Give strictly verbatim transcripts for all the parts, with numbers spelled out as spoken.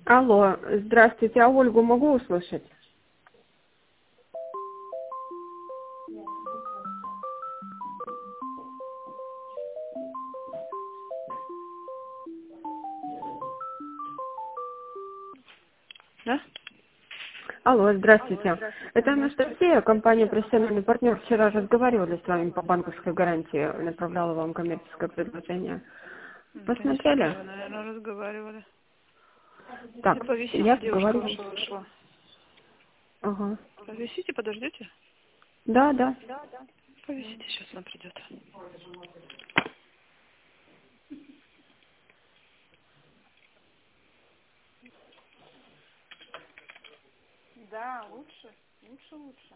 Алло, здравствуйте, а Ольгу могу услышать? Да? Алло, здравствуйте. Это Анастасия, компания «Профессиональный партнер». Вчера разговаривали с вами по банковской гарантии, направляла вам коммерческое предложение. М, Конечно, Посмотрели? да, наверное, разговаривали. Ты Так, я повисите, девушка говорю. ваша ушла. Ага. Повисите, подождите. Да, да. Повисите, сейчас она придет. Да, лучше. Лучше, лучше.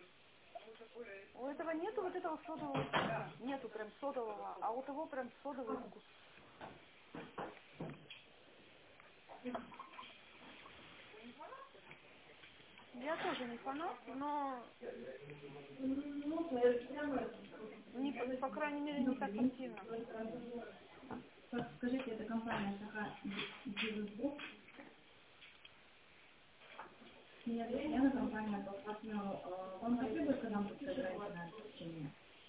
У этого нету вот этого содового вкуса. Нету прям содового, а у того прям содовый вкус. Я тоже не фанат, но не, по по крайней мере не так противно. Скажите, это компания Саха Бизнес-Групп. Меня зовут Яна, компания по партнеру. Э, Вам потребуется нам подсказать на обеспечение?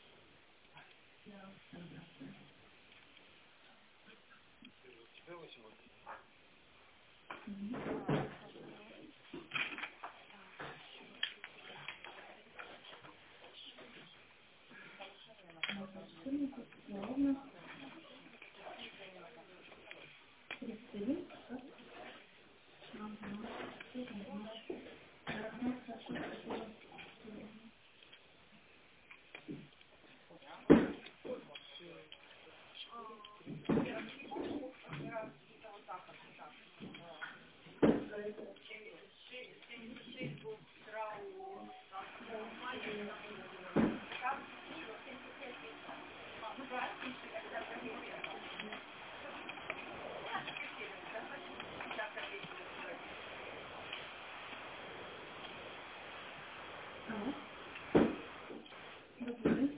Алло, добрый день.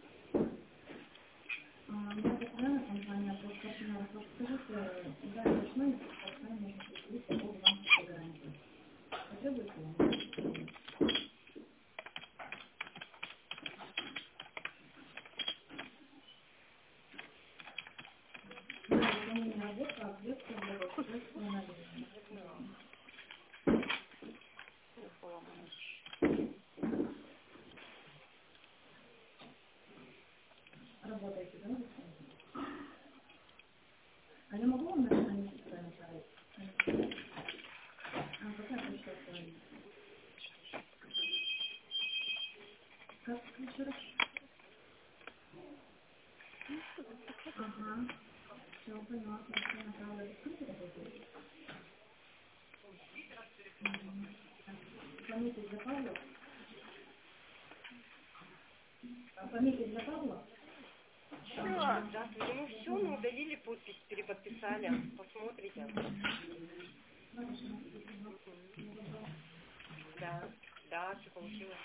А, Меня зовут Яна, компания по партнеру. Подскажите, я точно как с вами можно поговорить по поводу банковской гарантии. Потребуется вам обеспечение? Да, выполнение работы, ответственность, устройство наличных. Работаете, да? А я могу вам написать с вами сайт? А какая почта правильная? Как еще раз? Ага. Все, поняла, хорошо, направила. Открытие работает? Пометить для Павла? А пометить для Павла? Все, да, ему все, мы удалили подпись, переподписали. Посмотрите. Да, да, все получилось.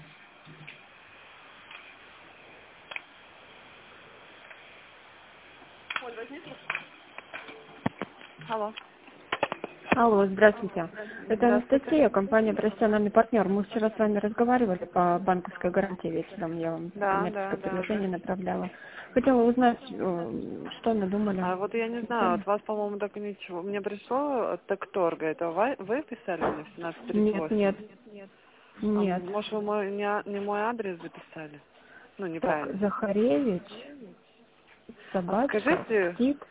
Вот, возьми трубку. Алло. Алло, здравствуйте. Это Здравствуйте. Анастасия, компания «Профессиональный партнер». Мы вчера с вами разговаривали по банковской гарантии вечером. Я вам Да, да, коммерческое да, да. предложение направляла. Хотела узнать, э, что надумали. А вот я не знаю, Хотели? от вас, по-моему, так и ничего. Мне пришло от Текторга. Это вы, вы писали мне в семнадцать тридцать Нет, нет, восемь? А нет. может, вы мой, не, не мой адрес записали? Ну, Так, неправильно. Захаревич, А собачка, скажите, стик,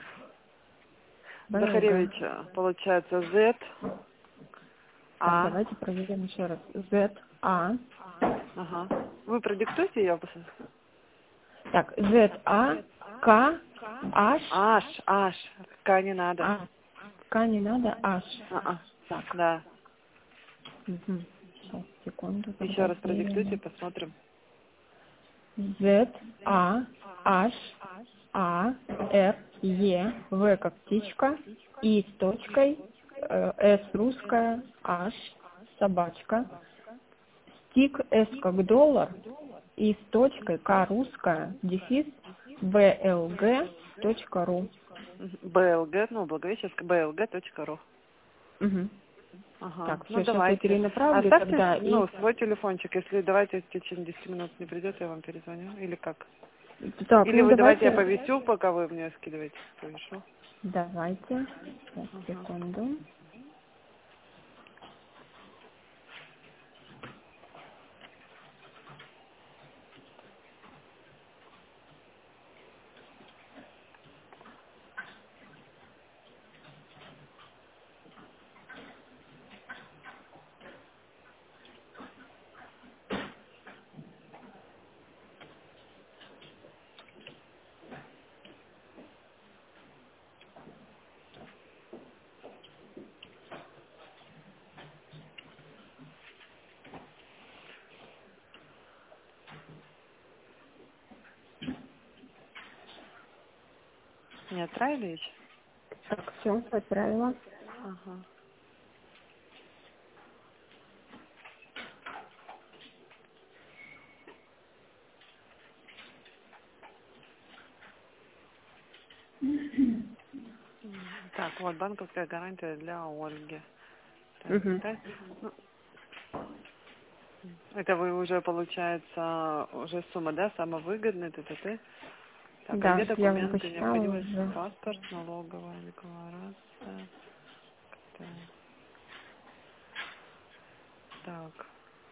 БЛГ. Захаревича, получается, Z, Так, А. давайте проверим еще раз. Z, А. Ага. Вы продиктуйте ее, пожалуйста. Так, Z, А, К, H, Аш, аш. К не надо. А. К не надо, H. А-а. Так, Да. угу. Сейчас, секунду, Еще тогда раз продиктуйте, времени. посмотрим. Z, А, H, А, Р, Е, В как птичка, И с точкой, э, С русская, H, собачка, стик, С как доллар, И с точкой, К русская, дефис, Б Л Г точка ру. Мгм. БЛГ, ну, Благовещенск, бэ эл гэ точка ру. Угу. Ага, Так, ну все, сейчас я давайте. перенаправлю Оставьте, тогда ну, и... свой телефончик, если давайте в течение десяти минут не придет, я вам перезвоню, или как? Так, Или ну вы давайте я давайте... повесю, пока вы мне скидываете, повешу. Давайте. Сейчас, Ага. секунду. Не отправили еще? Так, все, отправила. Ага. Так, вот банковская гарантия для Ольги. Так, Угу. так. Ну, это вы уже, получается, уже сумма, да, самовыгодная, т.т.т. Так, а Да, где я вам документы? посчитала Необходимость уже. паспорт, налоговая декларация. Так. Так.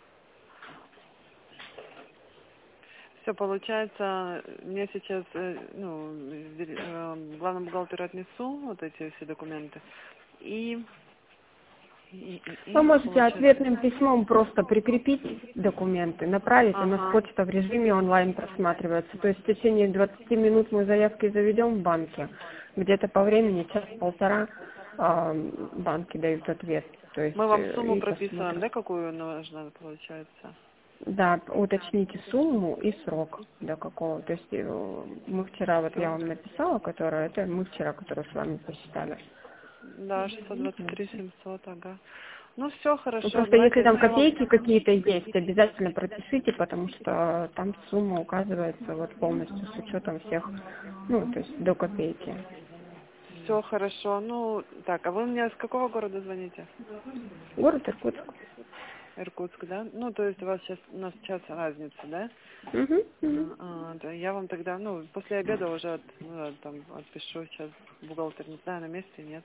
Все, получается, мне сейчас, э, ну, вери- э, главному бухгалтеру отнесу вот эти все документы. И, и, и, Вы и можете получается... ответным письмом просто прикрепить документы, направить, у нас Ага. почта в режиме онлайн просматривается. То есть в течение двадцати минут мы заявки заведем в банке. Где-то по времени, час-полтора, а, банки дают ответ. То есть Мы вам э, сумму и прописываем, посмотрим. да, какую нужно, получается? Да, уточните сумму и срок до какого. То есть э, мы вчера, вот я Все. вам написала, которая, это мы вчера, которую с вами посчитали. Да, шестьсот двадцать Вот. три семьсот, ага. Ну все, Ну, хорошо, просто если давайте там тогда я вам... копейки какие-то есть, обязательно пропишите, потому что там сумма указывается вот полностью с учетом всех, ну, то есть до копейки. Все хорошо. Ну, так, а вы мне с какого города звоните? Город Иркутск. Иркутск, да? Ну, то есть у вас сейчас, у нас час разница, да? Угу, угу. А, а, да, я вам тогда, ну, после обеда уже от, ну, там отпишу, сейчас бухгалтер, не знаю, на месте, нет.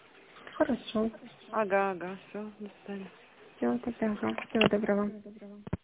Хорошо. Ага, ага, все, до свидания. Всего тогда. Ага. Всего доброго.